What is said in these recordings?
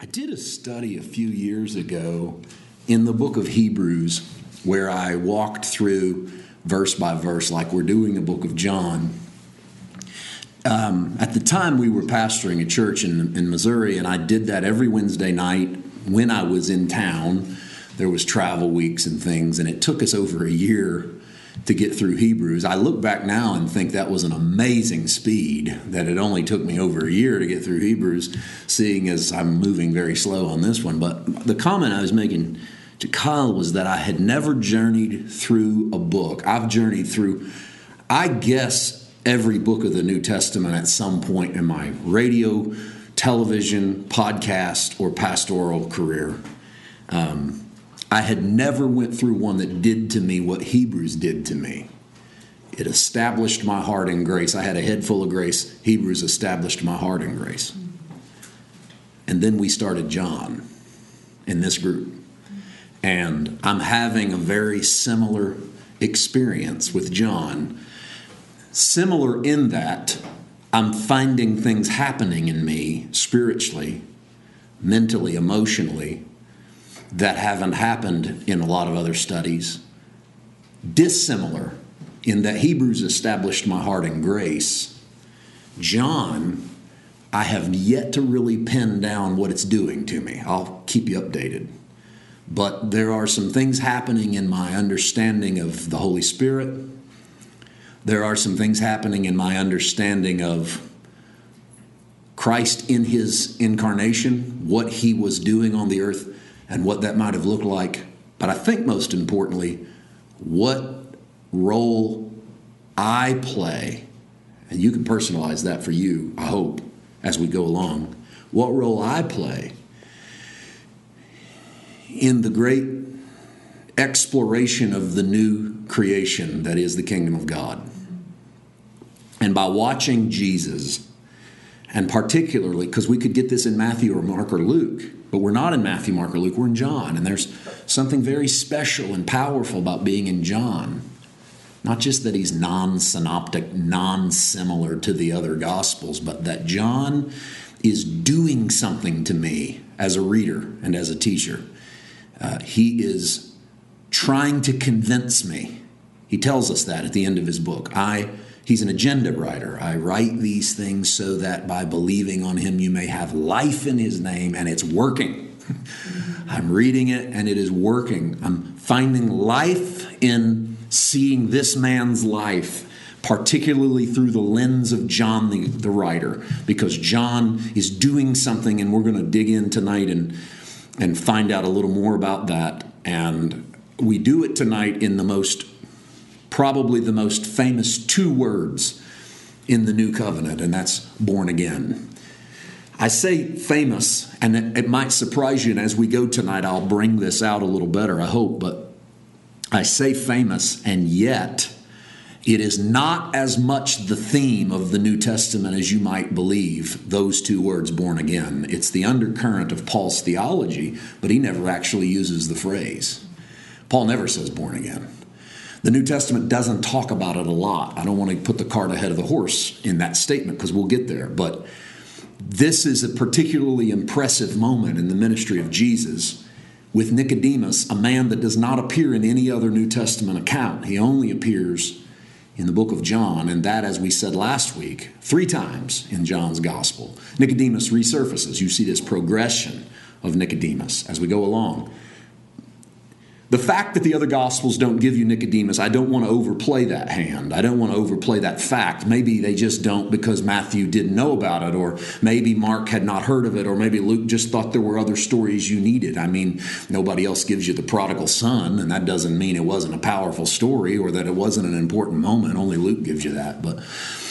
I did a study a few years ago in the book of Hebrews where I walked through verse by verse like we're doing the book of John. At the time, we were pastoring a church in Missouri, and I did that every Wednesday night when I was in town. There was travel weeks and things, and it took us over a year to get through Hebrews. I look back now and think that was an amazing speed, that it only took me over a year to get through Hebrews, seeing as I'm moving very slow on this one. But the comment I was making to Kyle was that I had never journeyed through a book. I've journeyed through, I guess, every book of the New Testament at some point in my radio, television, podcast, or pastoral career. I had never went through one that did to me what Hebrews did to me. It established my heart in grace. I had a head full of grace. Hebrews established my heart in grace. And then we started John in this group. And I'm having a very similar experience with John. Similar in that I'm finding things happening in me spiritually, mentally, emotionally, that haven't happened in a lot of other studies. Dissimilar in that Hebrews established my heart in grace. John, I have yet to really pin down what it's doing to me. I'll keep you updated. But there are some things happening in my understanding of the Holy Spirit. There are some things happening in my understanding of Christ in his incarnation, what he was doing on the earth, and what that might have looked like. But I think most importantly, what role I play, and you can personalize that for you, I hope, as we go along, what role I play in the great exploration of the new creation that is the kingdom of God. And by watching Jesus, and particularly, because we could get this in Matthew or Mark or Luke, but we're not in Matthew, Mark, or Luke, we're in John. And there's something very special and powerful about being in John. Not just that he's non-synoptic, non-similar to the other Gospels, but that John is doing something to me as a reader and as a teacher. He is trying to convince me. He tells us that at the end of his book. He's an agenda writer. I write these things so that by believing on him you may have life in his name, and it's working. I'm reading it and it is working. I'm finding life in seeing this man's life, particularly through the lens of John the writer, because John is doing something, and we're going to dig in tonight and find out a little more about that. And we do it tonight in probably the most famous two words in the New Covenant, and that's born again. I say famous, and it might surprise you, and as we go tonight, I'll bring this out a little better, I hope, but I say famous, and yet it is not as much the theme of the New Testament as you might believe, those two words, born again. It's the undercurrent of Paul's theology, but he never actually uses the phrase. Paul never says born again. The New Testament doesn't talk about it a lot. I don't want to put the cart ahead of the horse in that statement because we'll get there. But this is a particularly impressive moment in the ministry of Jesus with Nicodemus, a man that does not appear in any other New Testament account. He only appears in the book of John, and that, as we said last week, 3 times in John's gospel. Nicodemus resurfaces. You see this progression of Nicodemus as we go along. The fact that the other Gospels don't give you Nicodemus, I don't want to overplay that hand. I don't want to overplay that fact. Maybe they just don't because Matthew didn't know about it, or maybe Mark had not heard of it, or maybe Luke just thought there were other stories you needed. I mean, nobody else gives you the prodigal son, and that doesn't mean it wasn't a powerful story or that it wasn't an important moment. Only Luke gives you that. But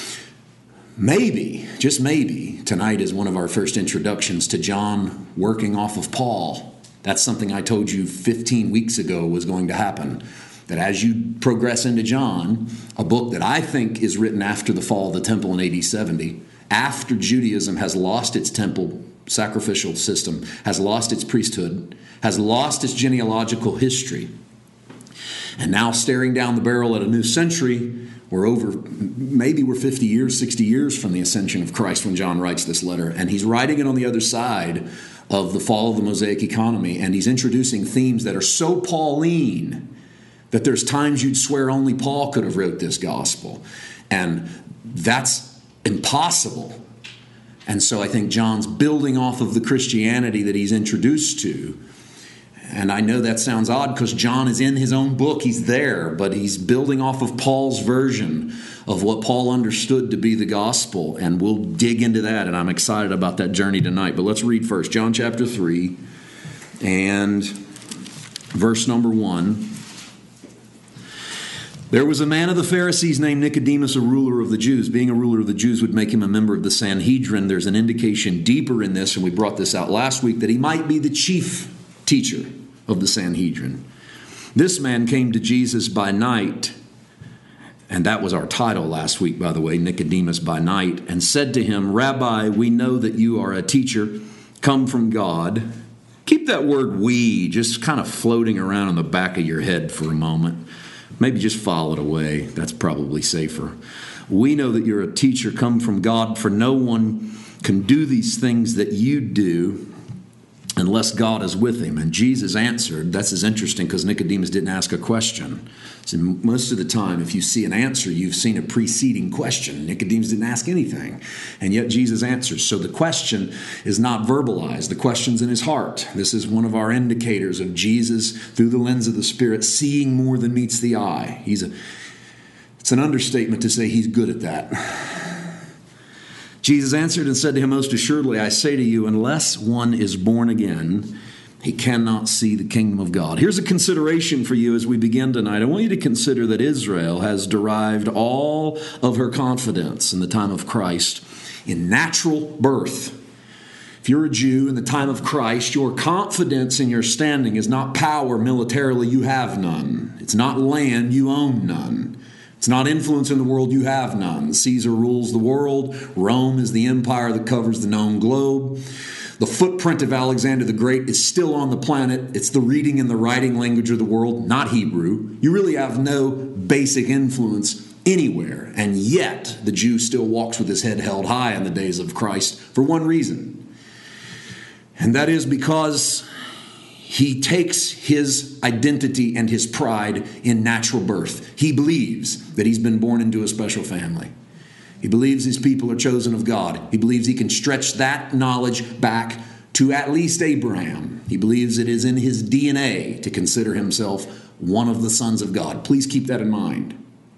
maybe, just maybe, tonight is one of our first introductions to John working off of Paul. That's something I told you 15 weeks ago was going to happen. That as you progress into John, a book that I think is written after the fall of the temple in AD 70, after Judaism has lost its temple sacrificial system, has lost its priesthood, has lost its genealogical history, And now staring down the barrel at a new century, maybe we're 50 years, 60 years from the ascension of Christ when John writes this letter. And he's writing it on the other side of the fall of the Mosaic economy. And he's introducing themes that are so Pauline that there's times you'd swear only Paul could have wrote this gospel. And that's impossible. And so I think John's building off of the Christianity that he's introduced to. And I know that sounds odd because John is in his own book. He's there, but he's building off of Paul's version of what Paul understood to be the gospel. And we'll dig into that, and I'm excited about that journey tonight. But let's read first John chapter 3 and verse number 1. There was a man of the Pharisees named Nicodemus, a ruler of the Jews. Being a ruler of the Jews would make him a member of the Sanhedrin. There's an indication deeper in this, and we brought this out last week, that he might be the chief teacher of the Sanhedrin. This man came to Jesus by night, and that was our title last week, by the way, Nicodemus by night, and said to him, Rabbi, we know that you are a teacher come from God. Keep that word we just kind of floating around in the back of your head for a moment. Maybe just file it away. That's probably safer. We know that you're a teacher come from God, for no one can do these things that you do unless God is with him. And Jesus answered. This is interesting because Nicodemus didn't ask a question. So most of the time, if you see an answer, you've seen a preceding question. Nicodemus didn't ask anything, and yet Jesus answers. So the question is not verbalized. The question's in his heart. This is one of our indicators of Jesus, through the lens of the Spirit, seeing more than meets the eye. It's an understatement to say he's good at that. Jesus answered and said to him, Most assuredly, I say to you, unless one is born again, he cannot see the kingdom of God. Here's a consideration for you as we begin tonight. I want you to consider that Israel has derived all of her confidence in the time of Christ in natural birth. If you're a Jew in the time of Christ, your confidence in your standing is not power militarily, you have none. It's not land, you own none. It's not influence in the world, you have none. Caesar rules the world. Rome is the empire that covers the known globe. The footprint of Alexander the Great is still on the planet. It's the reading and the writing language of the world, not Hebrew. You really have no basic influence anywhere. And yet, the Jew still walks with his head held high in the days of Christ for one reason. And that is because he takes his identity and his pride in natural birth. He believes that he's been born into a special family. He believes his people are chosen of God. He believes he can stretch that knowledge back to at least Abraham. He believes it is in his DNA to consider himself one of the sons of God. Please keep that in mind.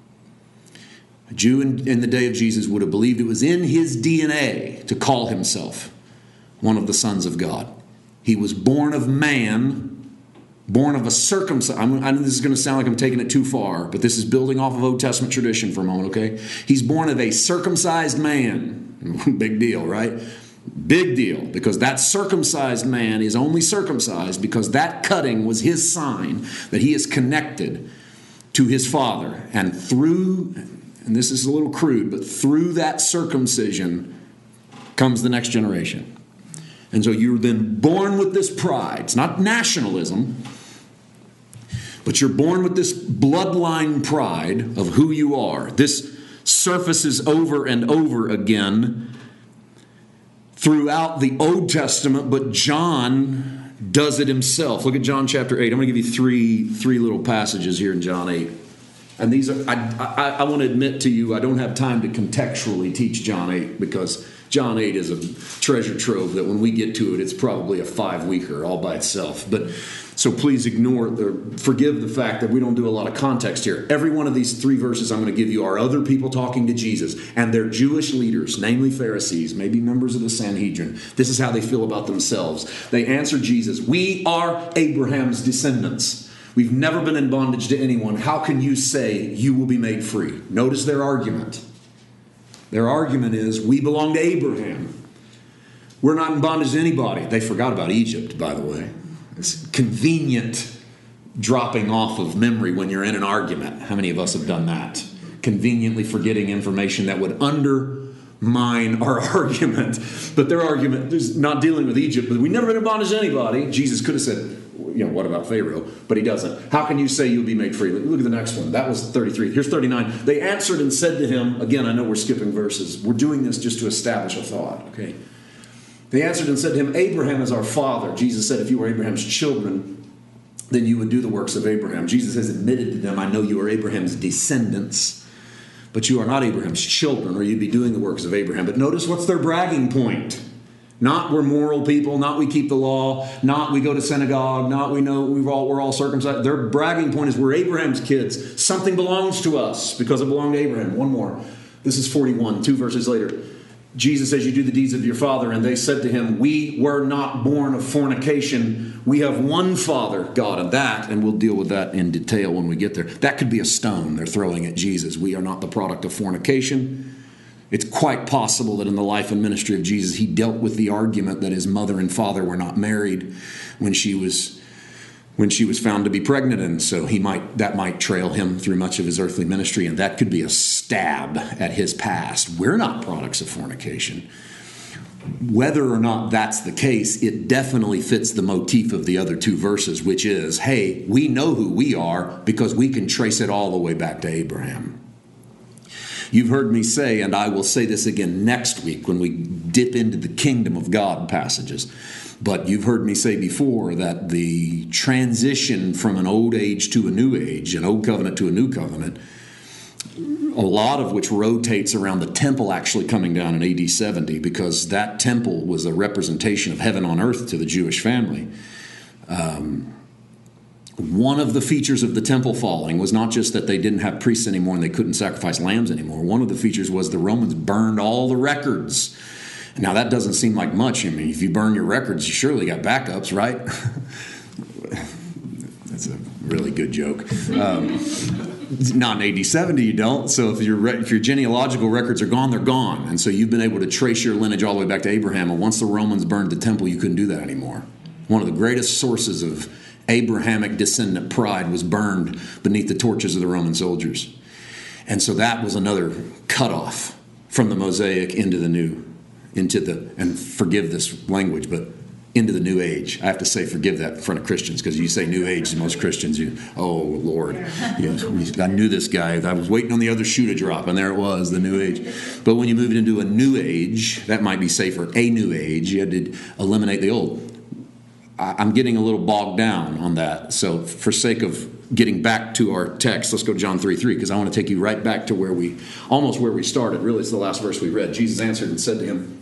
A Jew in the day of Jesus would have believed it was in his DNA to call himself one of the sons of God. He was born of man, born of a circumcised. I know this is going to sound like I'm taking it too far, but this is building off of Old Testament tradition for a moment, okay? He's born of a circumcised man. Big deal, right? Big deal, because that circumcised man is only circumcised because that cutting was his sign that he is connected to his father. And through, and this is a little crude, but through that circumcision comes the next generation. And so you're then born with this pride. It's not nationalism, but you're born with this bloodline pride of who you are. This surfaces over and over again throughout the Old Testament, but John does it himself. Look at John chapter 8. I'm going to give you three little passages here in John 8. And these are, I want to admit to you, I don't have time to contextually teach John 8 because John 8 is a treasure trove that when we get to it, it's probably a 5-weeker all by itself. But so please forgive the fact that we don't do a lot of context here. Every one of these 3 verses I'm going to give you are other people talking to Jesus, and they're Jewish leaders, namely Pharisees, maybe members of the Sanhedrin. This is how they feel about themselves. They answer Jesus, "We are Abraham's descendants. We've never been in bondage to anyone. How can you say you will be made free?" Notice their argument. Their argument is, we belong to Abraham. We're not in bondage to anybody. They forgot about Egypt, by the way. It's convenient dropping off of memory when you're in an argument. How many of us have done that? Conveniently forgetting information that would undermine our argument. But their argument is not dealing with Egypt. But we never been in bondage to anybody. Jesus could have said, what about Pharaoh? But he doesn't. How can you say you'll be made free? Look at the next one. That was 33. Here's 39. They answered and said to him, again, I know we're skipping verses. We're doing this just to establish a thought, okay? They answered and said to him, Abraham is our father. Jesus said, if you were Abraham's children, then you would do the works of Abraham. Jesus has admitted to them, I know you are Abraham's descendants, but you are not Abraham's children, or you'd be doing the works of Abraham. But notice what's their bragging point. Not we're moral people, not we keep the law, not we go to synagogue, not we know we're all circumcised. Their bragging point is we're Abraham's kids. Something belongs to us because it belonged to Abraham. One more. This is 41, 2 verses later. Jesus says, you do the deeds of your father. And they said to him, we were not born of fornication. We have one Father, God. And we'll deal with that in detail when we get there. That could be a stone they're throwing at Jesus. We are not the product of fornication. It's quite possible that in the life and ministry of Jesus, he dealt with the argument that his mother and father were not married when she was found to be pregnant, and so that might trail him through much of his earthly ministry, and that could be a stab at his past. We're not products of fornication. Whether or not that's the case, it definitely fits the motif of the other two verses, which is, hey, we know who we are because we can trace it all the way back to Abraham. You've heard me say, and I will say this again next week when we dip into the kingdom of God passages, but you've heard me say before that the transition from an old age to a new age, an old covenant to a new covenant, a lot of which rotates around the temple actually coming down in AD 70, because that temple was a representation of heaven on earth to the Jewish family. One of the features of the temple falling was not just that they didn't have priests anymore and they couldn't sacrifice lambs anymore. One of the features was the Romans burned all the records. Now, that doesn't seem like much. I mean, if you burn your records, you surely got backups, right? That's a really good joke. Not in AD 70, you don't. So if your genealogical records are gone, they're gone. And so you've been able to trace your lineage all the way back to Abraham. And once the Romans burned the temple, you couldn't do that anymore. One of the greatest sources of Abrahamic descendant pride was burned beneath the torches of the Roman soldiers. And so that was another cutoff from the Mosaic into the and forgive this language, but into the new age. I have to say forgive that in front of Christians, because you say new age to most Christians, oh Lord, I knew this guy. I was waiting on the other shoe to drop, and there it was, the new age. But when you move it into a new age, that might be safer. A new age, you had to eliminate the old. I'm getting a little bogged down on that. So for sake of getting back to our text, let's go to John 3:3, because I want to take you right back to where we started. Really, it's the last verse we read. Jesus answered and said to him,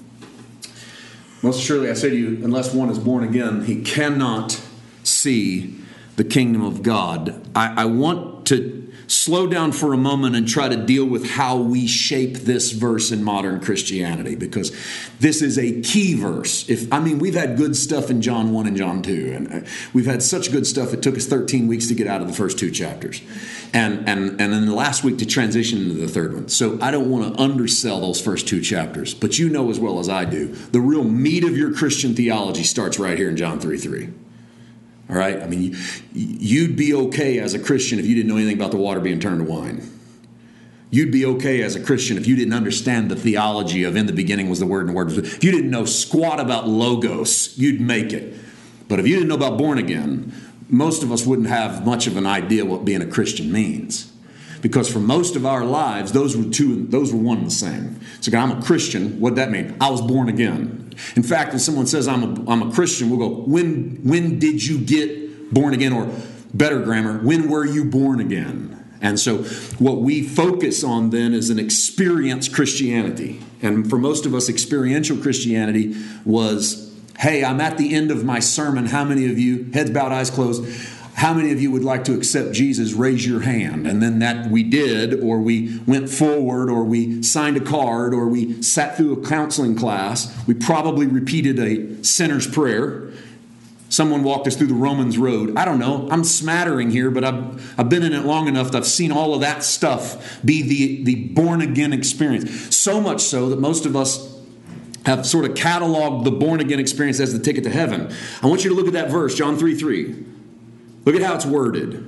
most assuredly I say to you, unless one is born again, he cannot see the kingdom of God. I want to slow down for a moment and try to deal with how we shape this verse in modern Christianity, because this is a key verse. We've had good stuff in John 1 and John 2, and we've had such good stuff it took us 13 weeks to get out of the first two chapters, and then the last week to transition into the third one. So I don't want to undersell those first two chapters, but you know as well as I do, the real meat of your Christian theology starts right here in John 3:3. All right? I mean, you'd be okay as a Christian if you didn't know anything about the water being turned to wine. You'd be okay as a Christian if you didn't understand the theology of in the beginning was the Word and the Word was... If you didn't know squat about logos, you'd make it. But if you didn't know about born again, most of us wouldn't have much of an idea what being a Christian means. Because for most of our lives, those were one and the same. So I'm a Christian. What'd that mean? I was born again. In fact, when someone says I'm a Christian, we'll go, when did you get born again? Or better grammar, when were you born again? And so what we focus on then is an experience Christianity. And for most of us, experiential Christianity was, hey, I'm at the end of my sermon. How many of you, heads bowed, eyes closed, how many of you would like to accept Jesus? Raise your hand. And then that we did, or we went forward, or we signed a card, or we sat through a counseling class. We probably repeated a sinner's prayer. Someone walked us through the Romans road. I don't know. I'm smattering here, but I've been in it long enough that I've seen all of that stuff be the born-again experience. So much so that most of us have sort of cataloged the born-again experience as the ticket to heaven. I want you to look at that verse, John 3:3. Look at how it's worded.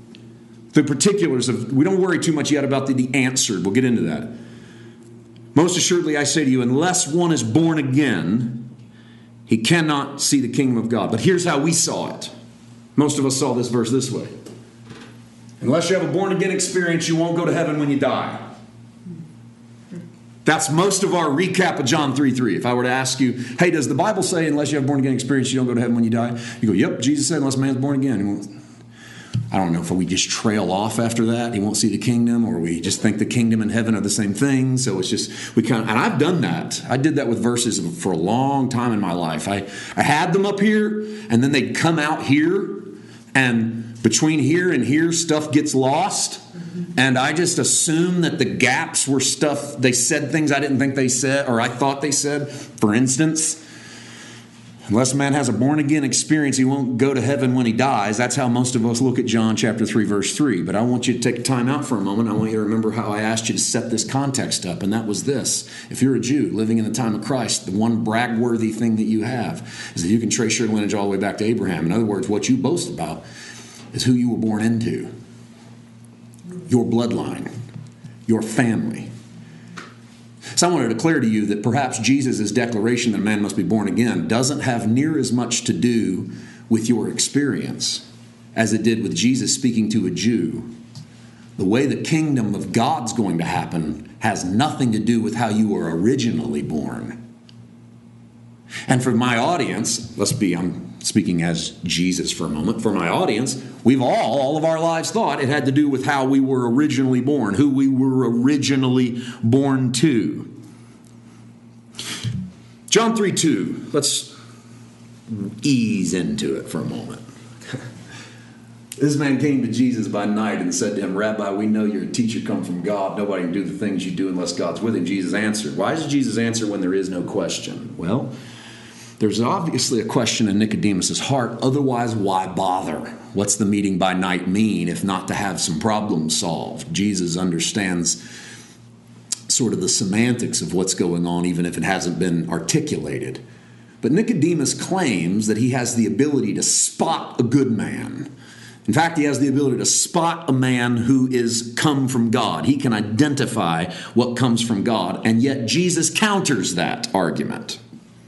The particulars of, we don't worry too much yet about the answered. We'll get into that. Most assuredly, I say to you, unless one is born again, he cannot see the kingdom of God. But here's how we saw it. Most of us saw this verse this way. Unless you have a born-again experience, you won't go to heaven when you die. That's most of our recap of John 3:3. If I were to ask you, hey, does the Bible say unless you have a born-again experience, you don't go to heaven when you die? You go, yep, Jesus said unless a man's born again. I don't know if we just trail off after that. He won't see the kingdom, or we just think the kingdom and heaven are the same thing. So it's just, and I've done that. I did that with verses for a long time in my life. I had them up here, and then they'd come out here, and between here and here, stuff gets lost. And I just assume that the gaps were stuff, they said things I didn't think they said, or I thought they said. For instance, unless a man has a born-again experience, he won't go to heaven when he dies. That's how most of us look at John chapter 3, verse 3. But I want you to take time out for a moment. I want you to remember how I asked you to set this context up, and that was this. If you're a Jew living in the time of Christ, the one brag-worthy thing that you have is that you can trace your lineage all the way back to Abraham. In other words, what you boast about is who you were born into. Your bloodline, your family. So I want to declare to you that perhaps Jesus' declaration that a man must be born again doesn't have near as much to do with your experience as it did with Jesus speaking to a Jew. The way the kingdom of God's going to happen has nothing to do with how you were originally born. And for my audience, I'm speaking as Jesus for a moment. For my audience, we've all of our lives thought it had to do with how we were originally born, who we were originally born to. John 3:2. Let's ease into it for a moment. This man came to Jesus by night and said to him, Rabbi, we know you're a teacher come from God. Nobody can do the things you do unless God's with him. Jesus answered. Why does Jesus answer when there is no question? Well, there's obviously a question in Nicodemus' heart. Otherwise, why bother? What's the meeting by night mean if not to have some problems solved? Jesus understands sort of the semantics of what's going on, even if it hasn't been articulated. But Nicodemus claims that he has the ability to spot a good man. In fact, he has the ability to spot a man who is come from God. He can identify what comes from God. And yet Jesus counters that argument.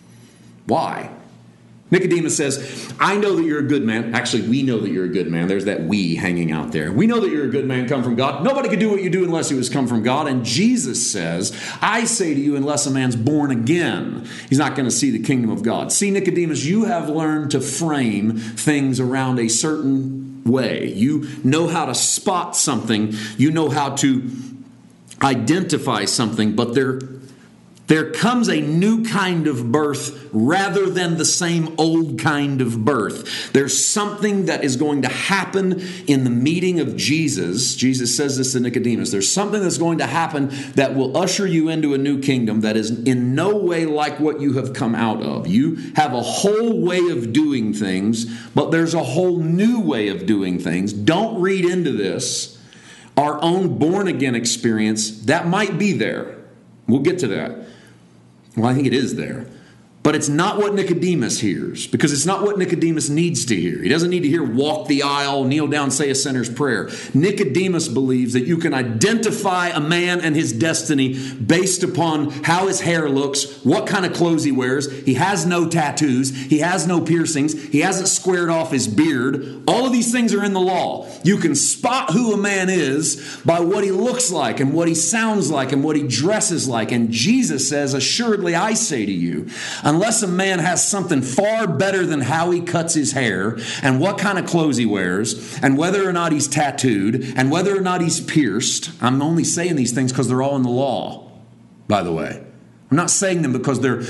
Why? Nicodemus says, I know that you're a good man. Actually, we know that you're a good man. There's that we hanging out there. We know that you're a good man come from God. Nobody could do what you do unless he was come from God. And Jesus says, I say to you, unless a man's born again, he's not going to see the kingdom of God. See, Nicodemus, you have learned to frame things around a certain way. You know how to spot something. You know how to identify something, but there comes a new kind of birth rather than the same old kind of birth. There's something that is going to happen in the meeting of Jesus. Jesus says this to Nicodemus. There's something that's going to happen that will usher you into a new kingdom that is in no way like what you have come out of. You have a whole way of doing things, but there's a whole new way of doing things. Don't read into this. Our own born-again experience, that might be there. We'll get to that. Well, I think it is there. But it's not what Nicodemus hears, because it's not what Nicodemus needs to hear. He doesn't need to hear walk the aisle, kneel down, say a sinner's prayer. Nicodemus believes that you can identify a man and his destiny based upon how his hair looks, what kind of clothes he wears. He has no tattoos. He has no piercings. He hasn't squared off his beard. All of these things are in the law. You can spot who a man is by what he looks like and what he sounds like and what he dresses like. And Jesus says, assuredly, I say to you, unless a man has something far better than how he cuts his hair and what kind of clothes he wears and whether or not he's tattooed and whether or not he's pierced. I'm only saying these things because they're all in the law, by the way. I'm not saying them because they're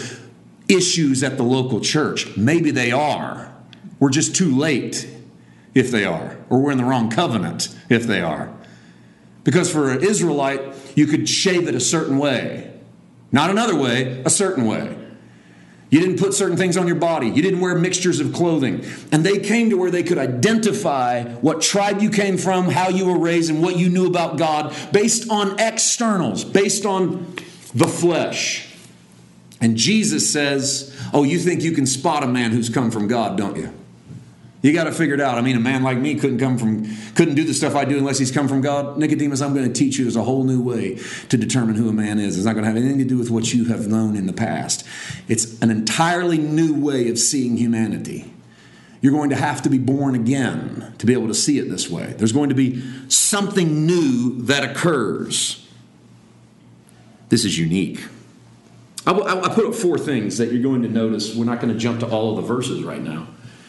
issues at the local church. Maybe they are. We're just too late if they are. Or we're in the wrong covenant if they are. Because for an Israelite, you could shave it a certain way. Not another way, a certain way. You didn't put certain things on your body. You didn't wear mixtures of clothing. And they came to where they could identify what tribe you came from, how you were raised, and what you knew about God based on externals, based on the flesh. And Jesus says, oh, you think you can spot a man who's come from God, don't you? You got to figure it out. I mean, a man like me couldn't do the stuff I do unless he's come from God. Nicodemus, I'm going to teach you there's a whole new way to determine who a man is. It's not going to have anything to do with what you have known in the past. It's an entirely new way of seeing humanity. You're going to have to be born again to be able to see it this way. There's going to be something new that occurs. This is unique. I put up 4 things that you're going to notice. We're not going to jump to all of the verses right now.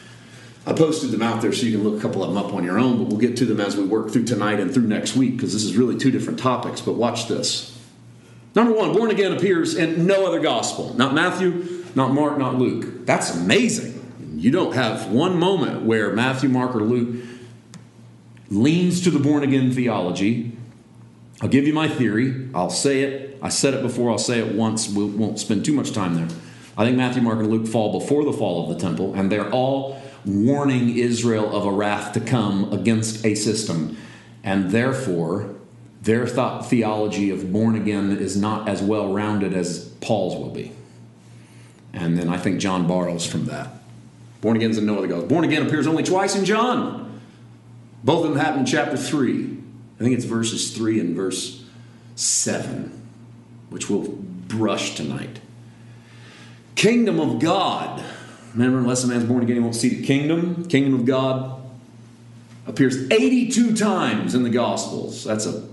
I posted them out there so you can look a couple of them up on your own, but we'll get to them as we work through tonight and through next week, because this is really 2 different topics. But watch this. Number 1, born again appears in no other gospel. Not Matthew, not Mark, not Luke. That's amazing. You don't have one moment where Matthew, Mark, or Luke leans to the born again theology. I'll give you my theory. I'll say it. I said it before. I'll say it once. We won't spend too much time there. I think Matthew, Mark, and Luke fall before the fall of the temple, and they're all warning Israel of a wrath to come against a system. And therefore, their theology of born again is not as well-rounded as Paul's will be. And then I think John borrows from that. Born again is in no other gospel. Born again appears only twice in John. Both of them happen in chapter 3. I think it's verses 3 and verse 7, which we'll brush tonight. Kingdom of God. Remember, unless a man's born again, he won't see the kingdom. Kingdom of God appears 82 times in the Gospels. That's a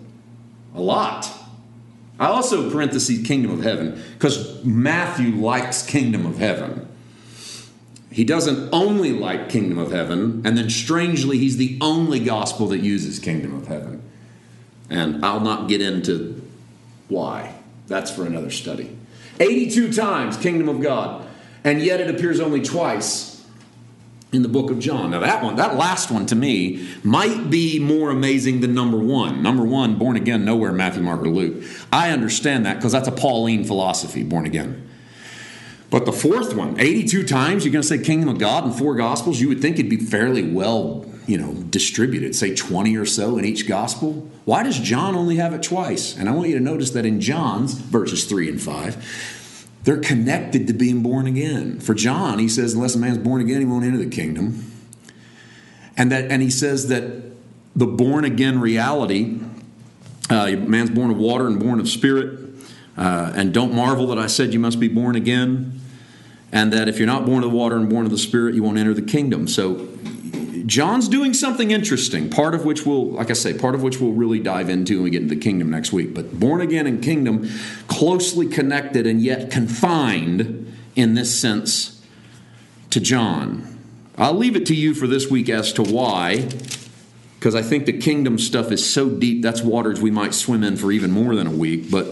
lot. I also parentheses kingdom of heaven, because Matthew likes kingdom of heaven. He doesn't only like kingdom of heaven, and then strangely, he's the only gospel that uses kingdom of heaven. And I'll not get into why. That's for another study. 82 times, kingdom of God. And yet it appears only twice in the book of John. Now that last one to me might be more amazing than number 1. Number 1, born again, nowhere in Matthew, Mark, or Luke. I understand that because that's a Pauline philosophy, born again. But the 4th one, 82 times, you're going to say kingdom of God in 4 gospels? You would think it'd be fairly well, distributed, say 20 or so in each gospel. Why does John only have it twice? And I want you to notice that in John's, verses 3 and 5, they're connected to being born again. For John, he says, unless a man's born again, he won't enter the kingdom. And he says that the born again reality, man's born of water and born of spirit, and don't marvel that I said you must be born again, and that if you're not born of the water and born of the spirit, you won't enter the kingdom. So John's doing something interesting, part of which we'll really dive into when we get into the kingdom next week. But born again and kingdom, closely connected and yet confined in this sense to John. I'll leave it to you for this week as to why, because I think the kingdom stuff is so deep, that's waters we might swim in for even more than a week. But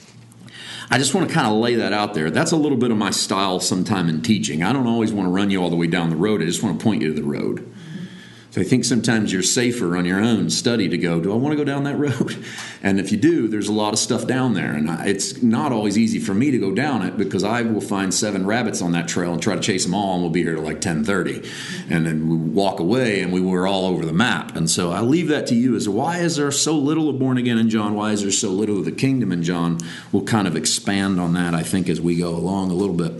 I just want to kind of lay that out there. That's a little bit of my style sometime in teaching. I don't always want to run you all the way down the road. I just want to point you to the road. So I think sometimes you're safer on your own study to go, do I want to go down that road? And if you do, there's a lot of stuff down there. And it's not always easy for me to go down it, because I will find 7 rabbits on that trail and try to chase them all, and we'll be here till like 10:30. And then we walk away and we're all over the map. And so I leave that to you as to why is there so little of born again in John? Why is there so little of the kingdom in John? We'll kind of expand on that, I think, as we go along a little bit.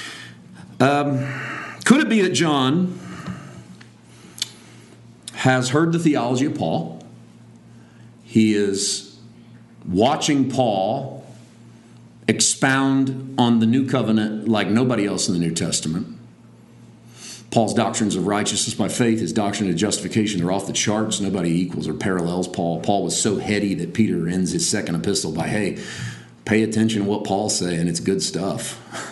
Could it be that John has heard the theology of Paul? He is watching Paul expound on the new covenant like nobody else in the New Testament. Paul's doctrines of righteousness by faith, his doctrine of justification, they're off the charts. Nobody equals or parallels Paul. Paul was so heady that Peter ends his second epistle by, hey, pay attention to what Paul's saying. It's good stuff.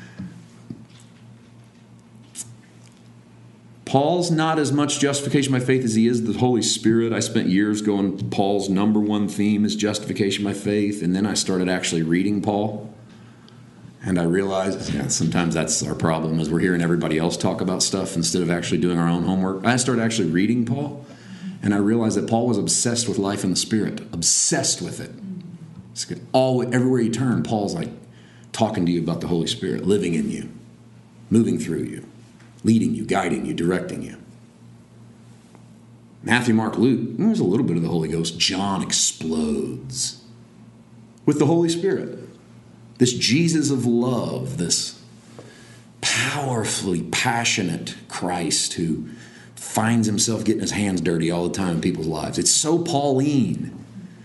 Paul's not as much justification by faith as he is the Holy Spirit. I spent years going, Paul's number 1 theme is justification by faith. And then I started actually reading Paul. And I realized, sometimes that's our problem, is we're hearing everybody else talk about stuff instead of actually doing our own homework. I started actually reading Paul. And I realized that Paul was obsessed with life in the Spirit. Obsessed with it. It's good. Everywhere you turn, Paul's like talking to you about the Holy Spirit, living in you, moving through you, leading you, guiding you, directing you. Matthew, Mark, Luke, there's a little bit of the Holy Ghost. John explodes with the Holy Spirit. This Jesus of love, this powerfully passionate Christ who finds himself getting his hands dirty all the time in people's lives. It's so Pauline.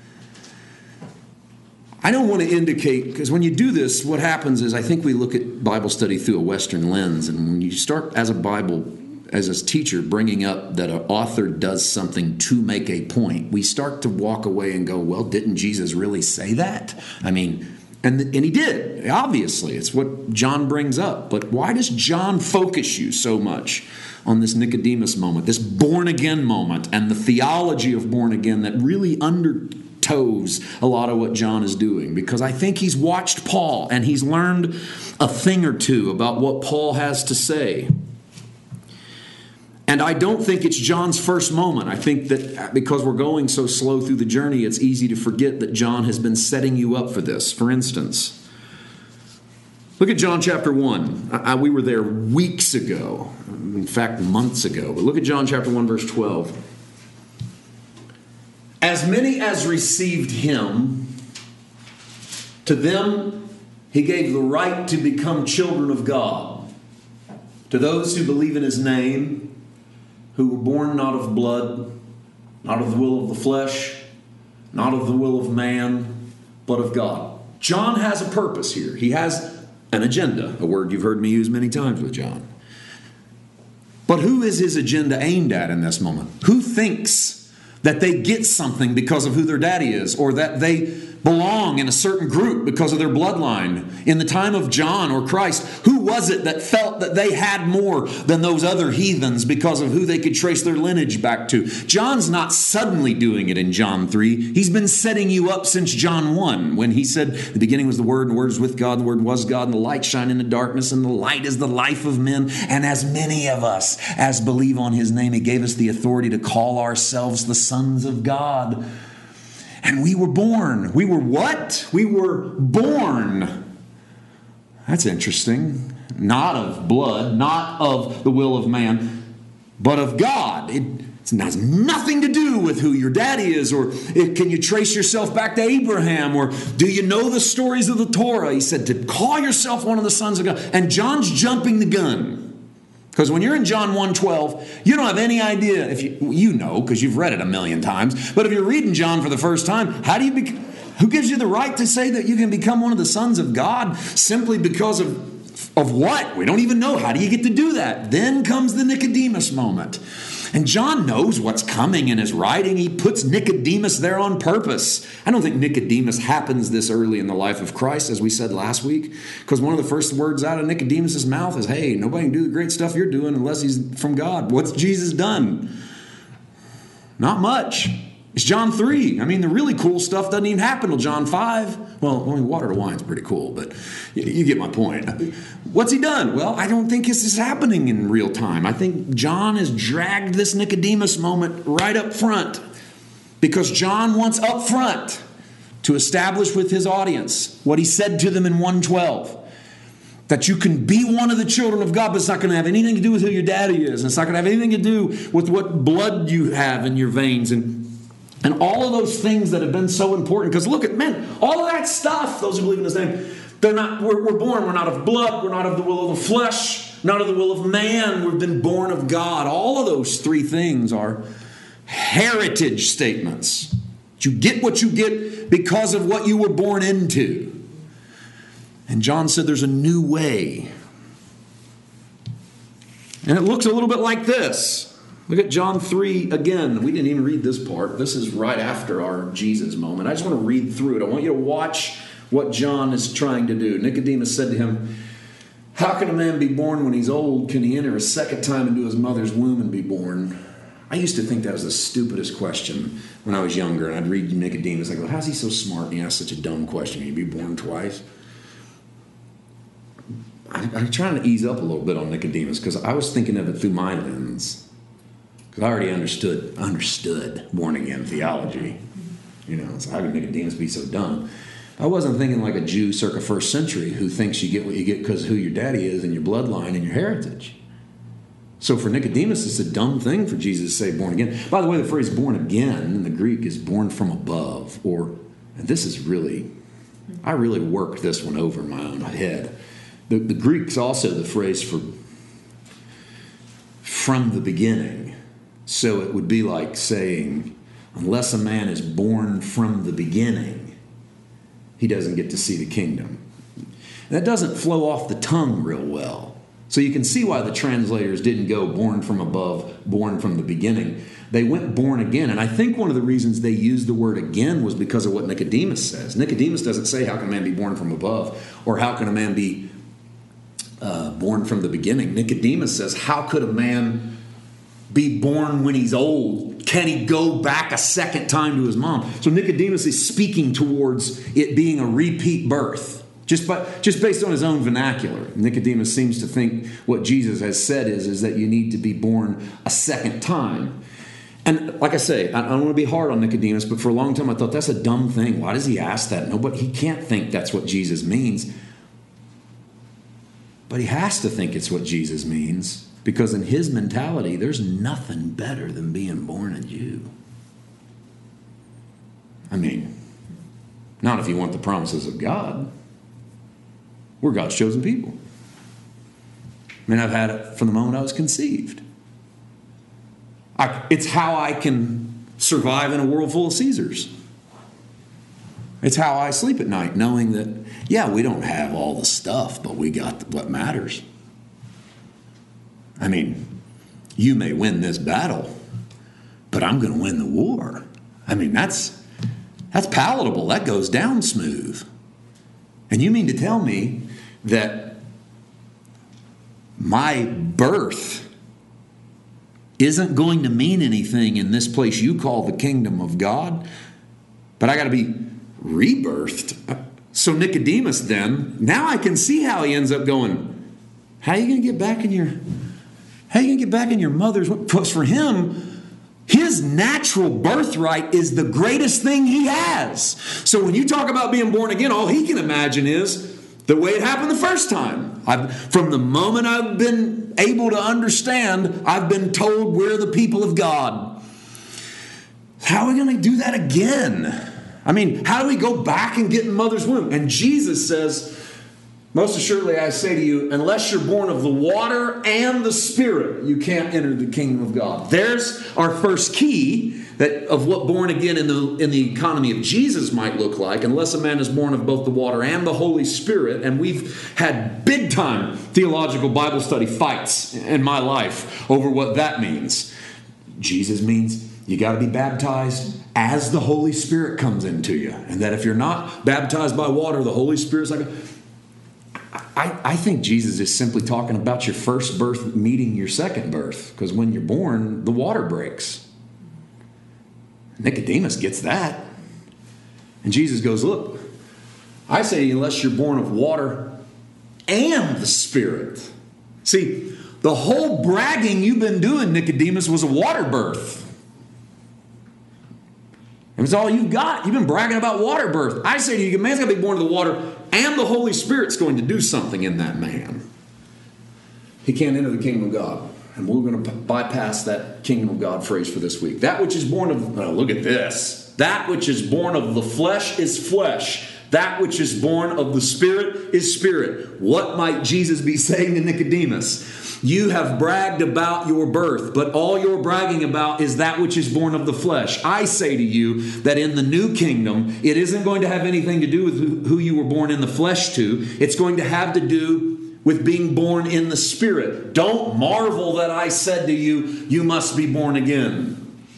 I don't want to indicate, because when you do this, what happens is I think we look at Bible study through a Western lens, and when you start as a Bible as a teacher, bringing up that an author does something to make a point, we start to walk away and go, well, didn't Jesus really say that? I mean, and he did, obviously. It's what John brings up. But why does John focus you so much on this Nicodemus moment, this born-again moment, and the theology of born-again that really undertows a lot of what John is doing? Because I think he's watched Paul, and he's learned a thing or two about what Paul has to say. And I don't think it's John's first moment. I think that because we're going so slow through the journey, it's easy to forget that John has been setting you up for this. For instance, look at John chapter 1. We were there weeks ago. In fact, months ago. But look at John chapter 1, verse 12. As many as received him, to them he gave the right to become children of God. To those who believe in his name, who were born not of blood, not of the will of the flesh, not of the will of man, but of God. John has a purpose here. He has an agenda, a word you've heard me use many times with John. But who is his agenda aimed at in this moment? Who thinks that they get something because of who their daddy is, or that they belong in a certain group because of their bloodline? In the time of John or Christ, who was it that felt that they had more than those other heathens because of who they could trace their lineage back to? John's not suddenly doing it in John 3. He's been setting you up since John 1, when he said, the beginning was the Word, and the Word was with God, and the Word was God, and the light shine in the darkness, and the light is the life of men. And as many of us as believe on his name, he gave us the authority to call ourselves the sons of God. And we were born. We were what? We were born. That's interesting. Not of blood, not of the will of man, but of God. It has nothing to do with who your daddy is, or can you trace yourself back to Abraham, or do you know the stories of the Torah? He said to call yourself one of the sons of God. And John's jumping the gun. Because when you're in John 1:12, you don't have any idea, if you know, because you've read it a million times, but if you're reading John for the first time, who gives you the right to say that you can become one of the sons of God simply because of what? We don't even know. How do you get to do that? Then comes the Nicodemus moment. And John knows what's coming in his writing. He puts Nicodemus there on purpose. I don't think Nicodemus happens this early in the life of Christ, as we said last week, because one of the first words out of Nicodemus' mouth is, hey, nobody can do the great stuff you're doing unless he's from God. What's Jesus done? Not much. It's John 3. I mean, the really cool stuff doesn't even happen till John 5. Well, only water to wine's pretty cool, but you get my point. What's he done? Well, I don't think this is happening in real time. I think John has dragged this Nicodemus moment right up front, because John wants up front to establish with his audience what he said to them in 1:12. That you can be one of the children of God, but it's not going to have anything to do with who your daddy is. And it's not going to have anything to do with what blood you have in your veins. And all of those things that have been so important. Because look at, man, all of that stuff, those who believe in his name, we're born. We're not of blood. We're not of the will of the flesh. Not of the will of man. We've been born of God. All of those three things are heritage statements. You get what you get because of what you were born into. And John said there's a new way. And it looks a little bit like this. Look at John 3 again. We didn't even read this part. This is right after our Jesus moment. I just want to read through it. I want you to watch what John is trying to do. Nicodemus said to him, how can a man be born when he's old? Can he enter a second time into his mother's womb and be born? I used to think that was the stupidest question when I was younger. And I'd read Nicodemus. I go, how's he so smart and he asks such a dumb question? Can he be born twice? I'm trying to ease up a little bit on Nicodemus because I was thinking of it through my lens. Because I already understood born-again theology. You know, so how could Nicodemus be so dumb? I wasn't thinking like a Jew circa first century who thinks you get what you get because of who your daddy is and your bloodline and your heritage. So for Nicodemus, it's a dumb thing for Jesus to say born again. By the way, the phrase born again in the Greek is born from above. And this is really, I really worked this one over in my own head. The Greek's also the phrase for from the beginning. So it would be like saying, unless a man is born from the beginning, he doesn't get to see the kingdom. And that doesn't flow off the tongue real well. So you can see why the translators didn't go born from above, born from the beginning. They went born again. And I think one of the reasons they used the word again was because of what Nicodemus says. Nicodemus doesn't say, how can a man be born from above? Or how can a man be born from the beginning? Nicodemus says, how could a man be born when he's old? Can he go back a second time to his mom? So Nicodemus is speaking towards it being a repeat birth. Just based on his own vernacular. Nicodemus seems to think what Jesus has said is that you need to be born a second time. And like I say, I don't want to be hard on Nicodemus, but for a long time I thought that's a dumb thing. Why does he ask that? He can't think that's what Jesus means. But he has to think it's what Jesus means, because in his mentality, there's nothing better than being born a Jew. I mean, not if you want the promises of God. We're God's chosen people. I mean, I've had it from the moment I was conceived. It's how I can survive in a world full of Caesars. It's how I sleep at night, knowing that, yeah, we don't have all the stuff, but we got what matters. I mean, you may win this battle, but I'm going to win the war. I mean, that's palatable. That goes down smooth. And you mean to tell me that my birth isn't going to mean anything in this place you call the kingdom of God, but I got to be rebirthed? So Nicodemus then, now I can see how he ends up going, how are you going to get back in your mother's womb? Because for him, his natural birthright is the greatest thing he has. So when you talk about being born again, all he can imagine is the way it happened the first time. From the moment I've been able to understand, I've been told we're the people of God. How are we going to do that again? I mean, how do we go back and get in mother's womb? And Jesus says, most assuredly I say to you, unless you're born of the water and the Spirit, you can't enter the kingdom of God. There's our first key of what born again in the economy of Jesus might look like, unless a man is born of both the water and the Holy Spirit. And we've had big time theological Bible study fights in my life over what that means. Jesus means you got to be baptized as the Holy Spirit comes into you. And that if you're not baptized by water, the Holy Spirit's like I think Jesus is simply talking about your first birth meeting your second birth, because when you're born, the water breaks. Nicodemus gets that. And Jesus goes, look, I say unless you're born of water and the Spirit. See, the whole bragging you've been doing, Nicodemus, was a water birth. And it's all you've got. You've been bragging about water birth. I say to you, a man's got to be born of the water, and the Holy Spirit's going to do something in that man. He can't enter the kingdom of God. And we're going to bypass that kingdom of God phrase for this week. That which is born of, look at this. That which is born of the flesh is flesh. That which is born of the Spirit is spirit. What might Jesus be saying to Nicodemus? You have bragged about your birth, but all you're bragging about is that which is born of the flesh. I say to you that in the new kingdom, it isn't going to have anything to do with who you were born in the flesh to. It's going to have to do with being born in the Spirit. Don't marvel that I said to you, you must be born again.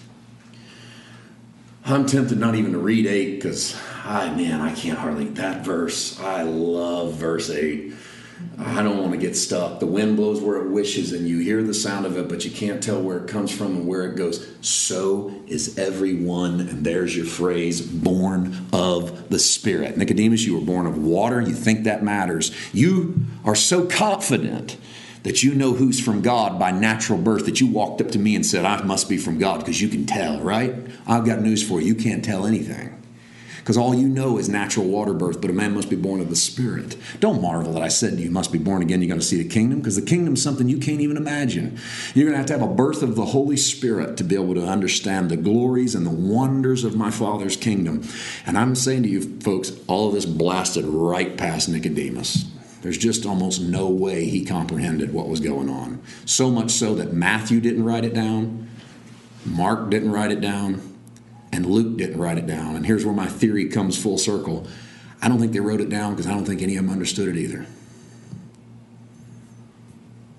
I'm tempted not even to read 8 because, I can't hardly. That verse, I love verse 8. I don't want to get stuck. The wind blows where it wishes, and you hear the sound of it, but you can't tell where it comes from and where it goes. So is everyone, and there's your phrase, born of the Spirit. Nicodemus, you were born of water. You think that matters. You are so confident that you know who's from God by natural birth that you walked up to me and said, I must be from God, because you can tell, right? I've got news for you. You can't tell anything. Because all you know is natural water birth, but a man must be born of the Spirit. Don't marvel that I said you must be born again. You're going to see the kingdom, because the kingdom's something you can't even imagine. You're going to have a birth of the Holy Spirit to be able to understand the glories and the wonders of my Father's kingdom. And I'm saying to you folks, all of this blasted right past Nicodemus. There's just almost no way he comprehended what was going on. So much so that Matthew didn't write it down, Mark didn't write it down, and Luke didn't write it down. And here's where my theory comes full circle. I don't think they wrote it down because I don't think any of them understood it either.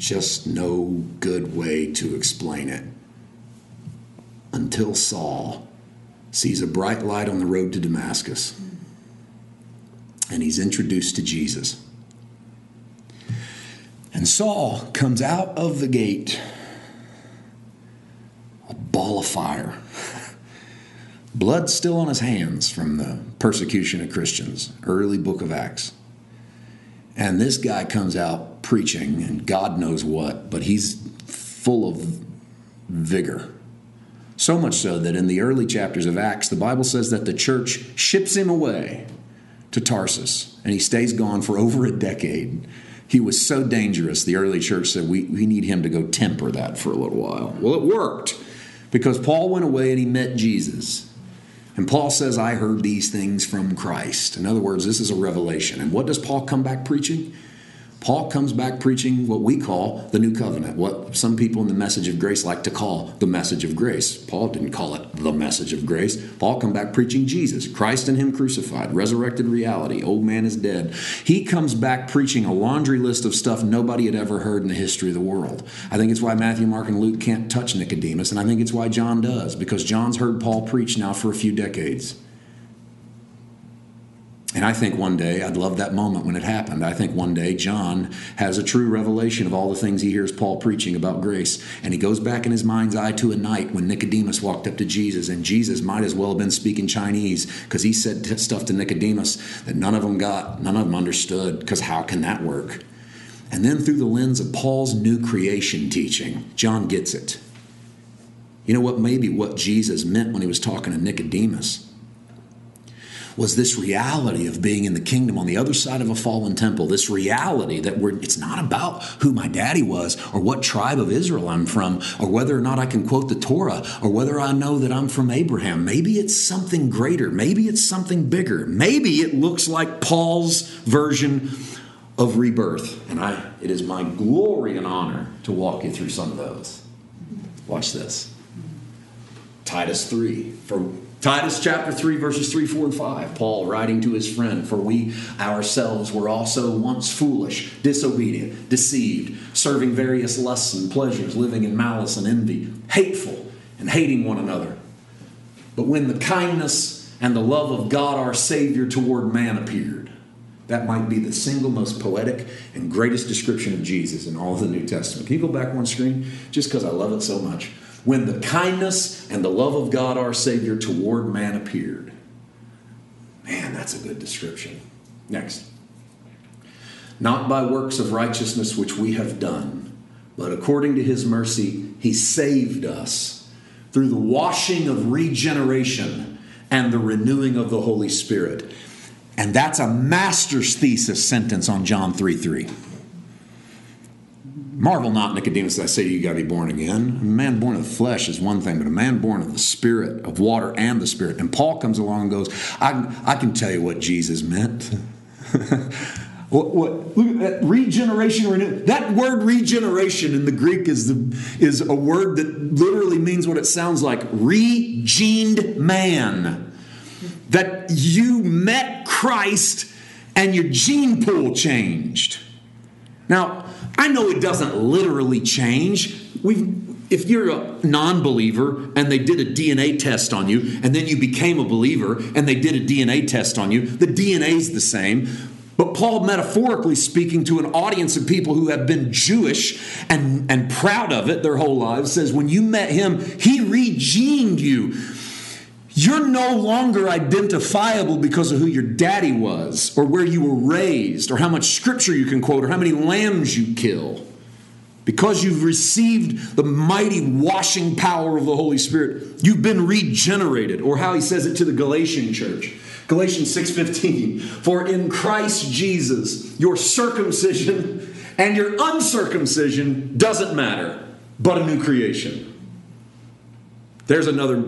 just no good way to explain it. Until Saul sees a bright light on the road to Damascus, and he's introduced to Jesus. And Saul comes out of the gate, a ball of fire. Blood still on his hands from the persecution of Christians, early book of Acts. And this guy comes out preaching, and God knows what, but he's full of vigor. So much so that in the early chapters of Acts, the Bible says that the church ships him away to Tarsus, and he stays gone for over a decade. He was so dangerous, the early church said, we need him to go temper that for a little while. Well, it worked, because Paul went away and he met Jesus. And Paul says, I heard these things from Christ. In other words, this is a revelation. And what does Paul come back preaching? Paul comes back preaching what we call the new covenant, what some people in the message of grace like to call the message of grace. Paul didn't call it the message of grace. Paul come back preaching Jesus, Christ and him crucified, resurrected reality, old man is dead. He comes back preaching a laundry list of stuff nobody had ever heard in the history of the world. I think it's why Matthew, Mark, and Luke can't touch Nicodemus, and I think it's why John does, because John's heard Paul preach now for a few decades. And I think one day, I'd love that moment when it happened. I think one day John has a true revelation of all the things he hears Paul preaching about grace. And he goes back in his mind's eye to a night when Nicodemus walked up to Jesus. And Jesus might as well have been speaking Chinese, because he said stuff to Nicodemus that none of them got, none of them understood, because how can that work? And then through the lens of Paul's new creation teaching, John gets it. You know what? Maybe what Jesus meant when he was talking to Nicodemus was this reality of being in the kingdom on the other side of a fallen temple, this reality that it's not about who my daddy was or what tribe of Israel I'm from or whether or not I can quote the Torah or whether I know that I'm from Abraham. Maybe it's something greater. Maybe it's something bigger. Maybe it looks like Paul's version of rebirth. And it is my glory and honor to walk you through some of those. Watch this. Titus 3. Titus chapter 3, verses 3, 4, and 5. Paul writing to his friend, for we ourselves were also once foolish, disobedient, deceived, serving various lusts and pleasures, living in malice and envy, hateful and hating one another. But when the kindness and the love of God our Savior toward man appeared, that might be the single most poetic and greatest description of Jesus in all of the New Testament. Can you go back one screen? Just because I love it so much. When the kindness and the love of God our Savior toward man appeared. Man, that's a good description. Next. Not by works of righteousness which we have done, but according to his mercy, he saved us through the washing of regeneration and the renewing of the Holy Spirit. And that's a master's thesis sentence on John 3:3. Marvel not, Nicodemus, I say you got to be born again. A man born of the flesh is one thing, but a man born of the Spirit, of water and the Spirit. And Paul comes along and goes, I can tell you what Jesus meant. Look at that regeneration, renew. That word regeneration in the Greek is a word that literally means what it sounds like. Regened man. That you met Christ and your gene pool changed. Now, I know it doesn't literally change. If you're a non-believer and they did a DNA test on you and then you became a believer and they did a DNA test on you, the DNA's the same. But Paul, metaphorically speaking to an audience of people who have been Jewish and proud of it their whole lives, says when you met him, he regened you. You're no longer identifiable because of who your daddy was or where you were raised or how much scripture you can quote or how many lambs you kill. Because you've received the mighty washing power of the Holy Spirit, you've been regenerated, or how he says it to the Galatian church. Galatians 6:15, for in Christ Jesus, your circumcision and your uncircumcision doesn't matter, but a new creation. There's another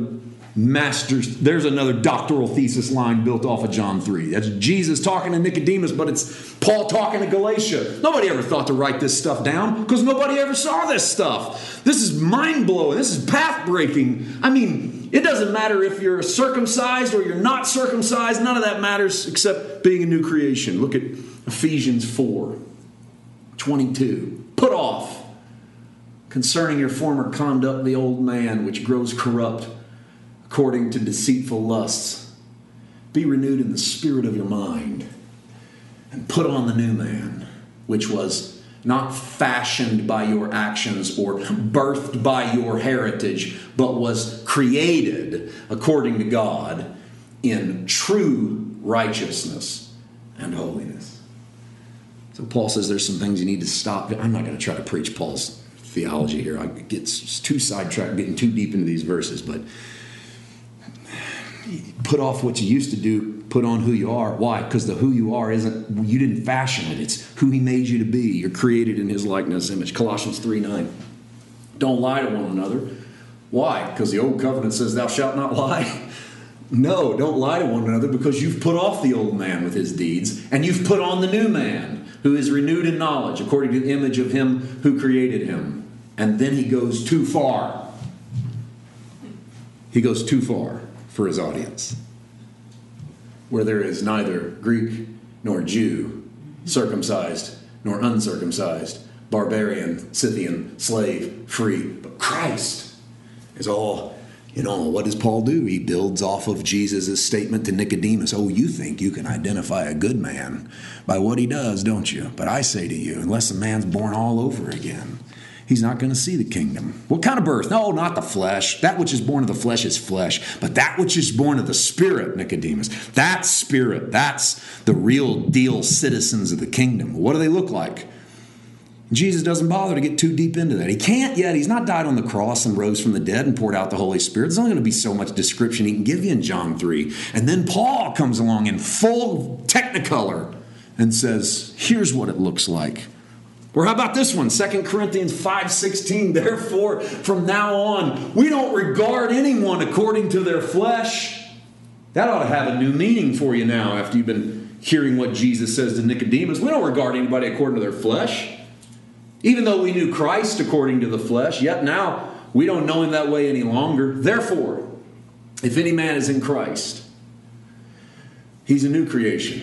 doctoral thesis line built off of John 3. That's Jesus talking to Nicodemus, but it's Paul talking to Galatia. Nobody ever thought to write this stuff down because nobody ever saw this stuff. This is mind-blowing. This is path-breaking. I mean, it doesn't matter if you're circumcised or you're not circumcised. None of that matters except being a new creation. Look at Ephesians 4:22. Put off concerning your former conduct, the old man, which grows corrupt according to deceitful lusts. Be renewed in the spirit of your mind, and put on the new man, which was not fashioned by your actions or birthed by your heritage, but was created according to God in true righteousness and holiness. So Paul says there's some things you need to stop. I'm not going to try to preach Paul's theology here. I get too sidetracked, getting too deep into these verses, but put off what you used to do, put on who you are. Why? Because the who you are isn't, you didn't fashion it. It's who he made you to be. You're created in his likeness image. Colossians 3:9. Don't lie to one another. Why? Because the old covenant says thou shalt not lie. No, don't lie to one another, because you've put off the old man with his deeds, and you've put on the new man, who is renewed in knowledge according to the image of him who created him. And then he goes too far. He goes too far for his audience, where there is neither Greek nor Jew, circumcised nor uncircumcised, barbarian, Scythian, slave, free, but Christ is all in all. What does Paul do? He builds off of Jesus' statement to Nicodemus. Oh, you think you can identify a good man by what he does, don't you? But I say to you, unless a man's born all over again, he's not going to see the kingdom. What kind of birth? No, not the flesh. That which is born of the flesh is flesh. But that which is born of the Spirit, Nicodemus, that Spirit, that's the real deal citizens of the kingdom. What do they look like? Jesus doesn't bother to get too deep into that. He can't yet. He's not died on the cross and rose from the dead and poured out the Holy Spirit. There's only going to be so much description he can give you in John 3. And then Paul comes along in full technicolor and says, here's what it looks like. Or how about this one, 2 Corinthians 5:16. Therefore, from now on, we don't regard anyone according to their flesh. That ought to have a new meaning for you now after you've been hearing what Jesus says to Nicodemus. We don't regard anybody according to their flesh. Even though we knew Christ according to the flesh, yet now we don't know him that way any longer. Therefore, if any man is in Christ, he's a new creation.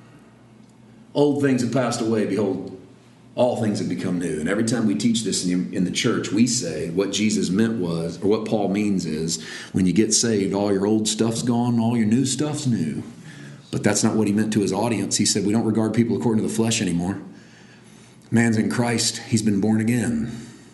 Old things have passed away. Behold, all things have become new. And every time we teach this in the church, we say what Jesus meant was, or what Paul means is, when you get saved, all your old stuff's gone, all your new stuff's new. But that's not what he meant to his audience. He said, we don't regard people according to the flesh anymore. Man's in Christ, he's been born again.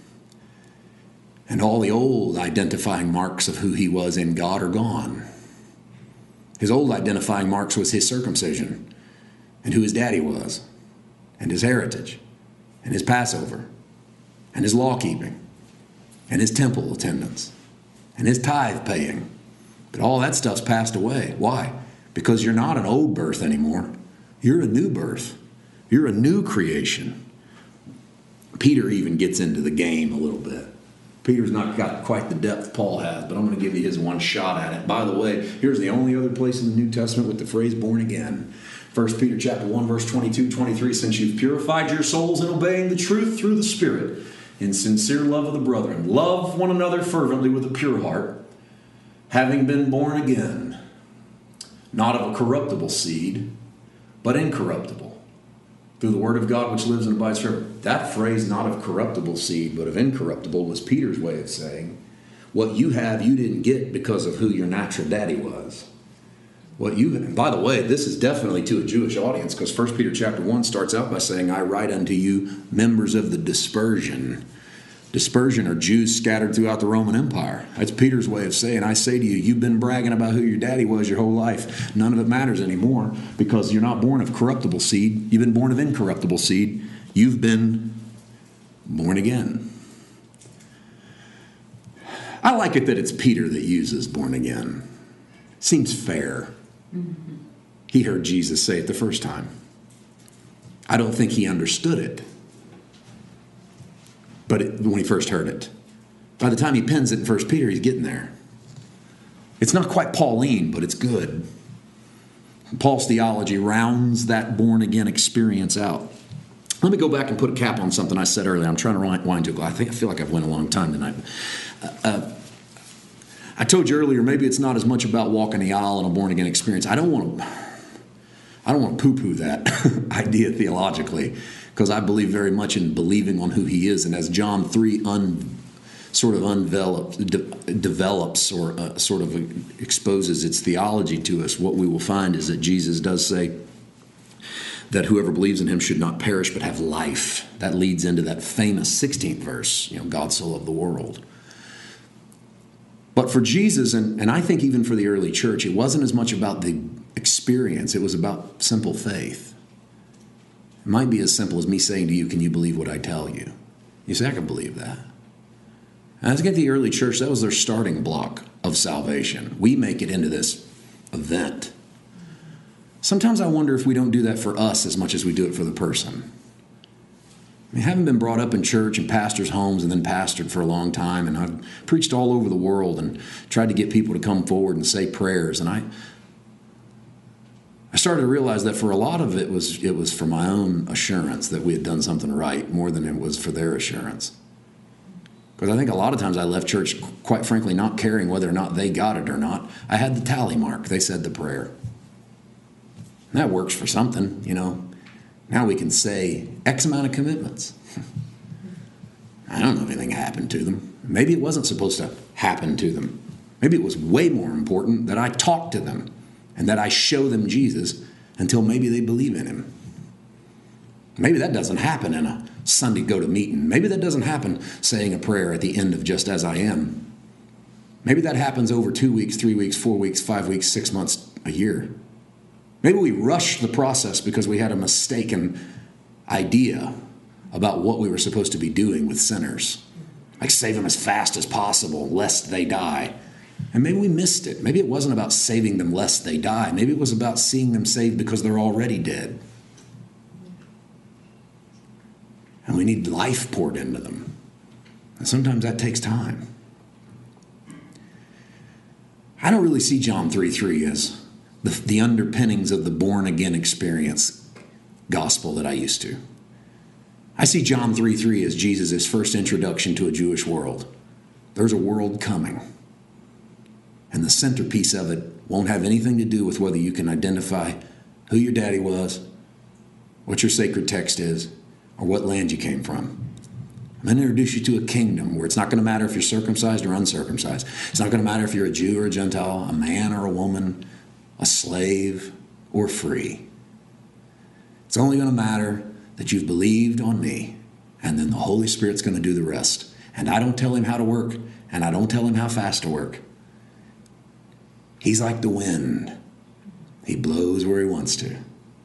And all the old identifying marks of who he was in God are gone. His old identifying marks was his circumcision, and who his daddy was, and his heritage, and his Passover, and his law keeping, and his temple attendance, and his tithe paying. But all that stuff's passed away. Why? Because you're not an old birth anymore. You're a new birth. You're a new creation. Peter even gets into the game a little bit. Peter's not got quite the depth Paul has, but I'm going to give you his one shot at it. By the way, here's the only other place in the New Testament with the phrase born again. 1 Peter chapter 1, verse 22, 23, since you've purified your souls in obeying the truth through the Spirit, in sincere love of the brethren, love one another fervently with a pure heart, having been born again, not of a corruptible seed, but incorruptible, through the word of God which lives and abides forever. That phrase, not of corruptible seed, but of incorruptible, was Peter's way of saying, what you have, you didn't get because of who your natural daddy was. What you, and by the way, this is definitely to a Jewish audience, because 1 Peter chapter 1 starts out by saying, I write unto you, members of the dispersion. Dispersion are Jews scattered throughout the Roman Empire. That's Peter's way of saying, I say to you, you've been bragging about who your daddy was your whole life. None of it matters anymore, because you're not born of corruptible seed. You've been born of incorruptible seed. You've been born again. I like it that it's Peter that uses born again. Seems fair. Mm-hmm. He heard Jesus say it the first time. I don't think he understood it. But when he first heard it, by the time he pens it in 1 Peter, he's getting there. It's not quite Pauline, but it's good. Paul's theology rounds that born-again experience out. Let me go back and put a cap on something I said earlier. I'm trying to wind to a close. I feel like I've went a long time tonight. I told you earlier, maybe it's not as much about walking the aisle and a born-again experience. I don't want to poo-poo that idea theologically, because I believe very much in believing on who he is. And as John 3 develops or sort of exposes its theology to us, what we will find is that Jesus does say that whoever believes in him should not perish but have life. That leads into that famous 16th verse, God so loved the world. But for Jesus, and I think even for the early church, it wasn't as much about the experience, it was about simple faith. It might be as simple as me saying to you, can you believe what I tell you? You say, I can believe that. And I think the early church, that was their starting block of salvation. We make it into this event. Sometimes I wonder if we don't do that for us as much as we do it for the person. I mean, having been brought up in church and pastors' homes and then pastored for a long time, and I've preached all over the world and tried to get people to come forward and say prayers, and I started to realize that for a lot of it was for my own assurance that we had done something right more than it was for their assurance. Because I think a lot of times I left church, quite frankly, not caring whether or not they got it or not. I had the tally mark. They said the prayer. And that works for something, Now we can say X amount of commitments. I don't know if anything happened to them. Maybe it wasn't supposed to happen to them. Maybe it was way more important that I talk to them and that I show them Jesus until maybe they believe in him. Maybe that doesn't happen in a Sunday go-to meeting. Maybe that doesn't happen saying a prayer at the end of Just As I Am. Maybe that happens over 2 weeks, 3 weeks, 4 weeks, 5 weeks, 6 months, a year. Maybe we rushed the process because we had a mistaken idea about what we were supposed to be doing with sinners. Like save them as fast as possible, lest they die. And maybe we missed it. Maybe it wasn't about saving them lest they die. Maybe it was about seeing them saved because they're already dead. And we need life poured into them. And sometimes that takes time. I don't really see John 3:3 as the underpinnings of the born-again experience gospel that I used to. I see John 3:3 as Jesus' first introduction to a Jewish world. There's a world coming. And the centerpiece of it won't have anything to do with whether you can identify who your daddy was, what your sacred text is, or what land you came from. I'm going to introduce you to a kingdom where it's not going to matter if you're circumcised or uncircumcised. It's not going to matter if you're a Jew or a Gentile, a man or a woman, a slave or free. It's only going to matter that you've believed on me, and then the Holy Spirit's going to do the rest. And I don't tell him how to work, and I don't tell him how fast to work. He's like the wind. He blows where he wants to.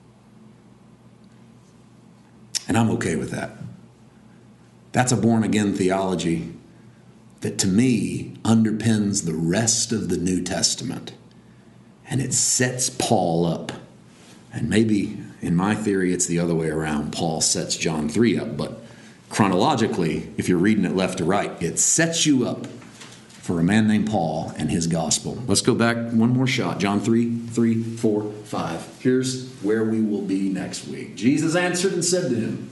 And I'm okay with that. That's a born-again theology that, to me, underpins the rest of the New Testament. And it sets Paul up. And maybe, in my theory, it's the other way around. Paul sets John 3 up. But chronologically, if you're reading it left to right, it sets you up for a man named Paul and his gospel. Let's go back one more shot. John 3, 4, 5. Here's where we will be next week. Jesus answered and said to him,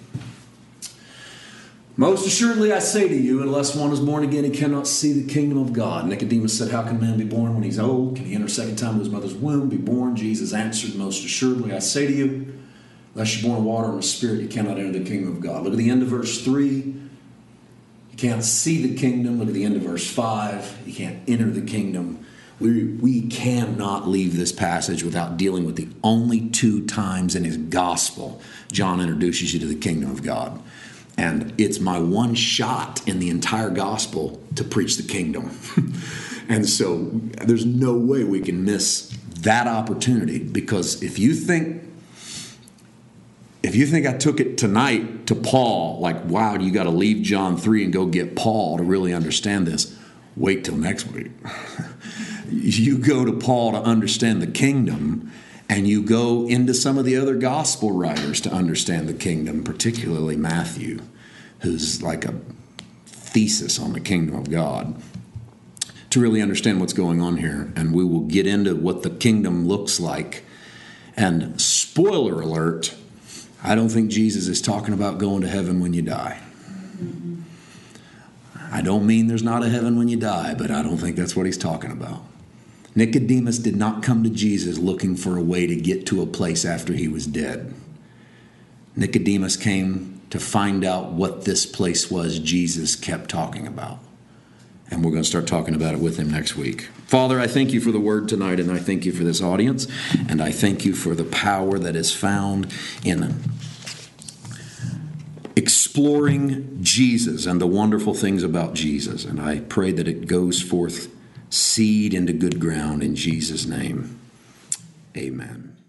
most assuredly I say to you, unless one is born again, he cannot see the kingdom of God. Nicodemus said, how can a man be born when he's old? Can he enter a second time into his mother's womb, be born? Jesus answered, most assuredly I say to you, unless you're born of water and of spirit, you cannot enter the kingdom of God. Look at the end of verse 3. You can't see the kingdom. Look at the end of verse 5. You can't enter the kingdom. We cannot leave this passage without dealing with the only 2 times in his gospel John introduces you to the kingdom of God. And it's my one shot in the entire gospel to preach the kingdom. And so there's no way we can miss that opportunity, because if you think I took it tonight to Paul, like, wow, you got to leave John 3 and go get Paul to really understand this, wait till next week. You go to Paul to understand the kingdom, and you go into some of the other gospel writers to understand the kingdom, particularly Matthew, who's like a thesis on the kingdom of God, to really understand what's going on here. And we will get into what the kingdom looks like. And spoiler alert, I don't think Jesus is talking about going to heaven when you die. I don't mean there's not a heaven when you die, but I don't think that's what he's talking about. Nicodemus did not come to Jesus looking for a way to get to a place after he was dead. Nicodemus came to find out what this place was Jesus kept talking about. And we're going to start talking about it with him next week. Father, I thank you for the word tonight, and I thank you for this audience, and I thank you for the power that is found in exploring Jesus and the wonderful things about Jesus. And I pray that it goes forth seed into good ground in Jesus' name. Amen.